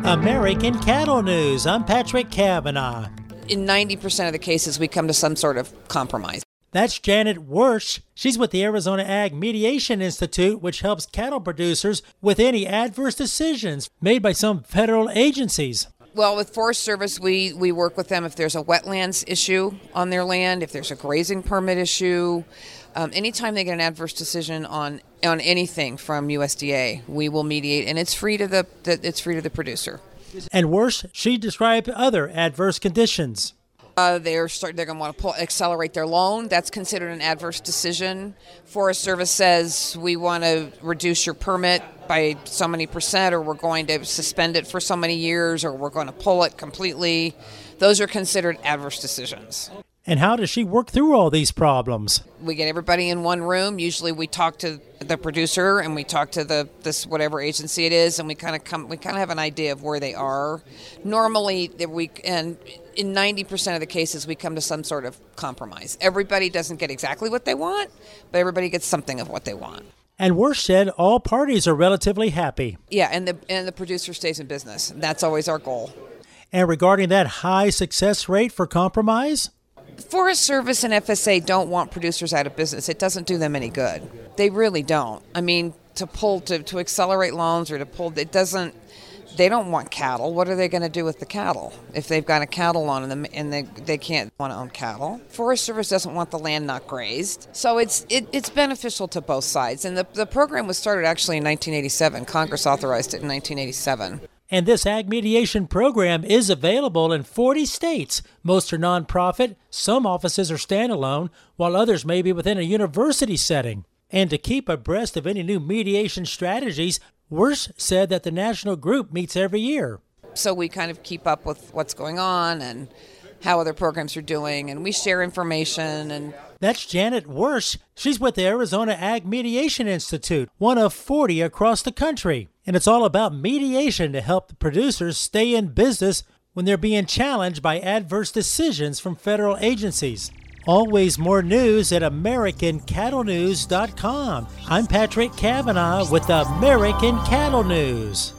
American Cattle News. I'm Patrick Cavanaugh. In 90% of the cases, we come to some sort of compromise. That's Janet Wersch. She's with the Arizona Ag Mediation Institute, which helps cattle producers with any adverse decisions made by some federal agencies. Well, with Forest Service, we work with them if there's a wetlands issue on their land, if there's a grazing permit issue. Anytime they get an adverse decision on anything from USDA, we will mediate, and it's free to the producer. And Wersch, she described other adverse conditions. They're going to want to accelerate their loan. That's considered an adverse decision. Forest Service says we want to reduce your permit by so many percent, or we're going to suspend it for so many years, or we're going to pull it completely. Those are considered adverse decisions. And how does she work through all these problems? We get everybody in one room. Usually we talk to the producer and we talk to this whatever agency it is, and we kind of have an idea of where they are. Normally in 90% of the cases we come to some sort of compromise. Everybody doesn't get exactly what they want, but everybody gets something of what they want. And Wersch said all parties are relatively happy. Yeah, and the producer stays in business. That's always our goal. And regarding that high success rate for compromise? Forest Service and FSA don't want producers out of business. It doesn't do them any good. They really don't. I mean, to accelerate loans or to pull, they don't want cattle. What are they going to do with the cattle if they've got a cattle loan and they can't want to own cattle? Forest Service doesn't want the land not grazed. So it's beneficial to both sides. And the program was started actually in 1987. Congress authorized it in 1987. And this ag mediation program is available in 40 states. Most are nonprofit, some offices are standalone, while others may be within a university setting. And to keep abreast of any new mediation strategies, Wersch said that the national group meets every year. So we kind of keep up with what's going on and how other programs are doing, and we share information. And that's Janet Wersch. She's with the Arizona Ag Mediation Institute, one of 40 across the country. And it's all about mediation to help the producers stay in business when they're being challenged by adverse decisions from federal agencies. Always more news at AmericanCattleNews.com. I'm Patrick Cavanaugh with American Cattle News.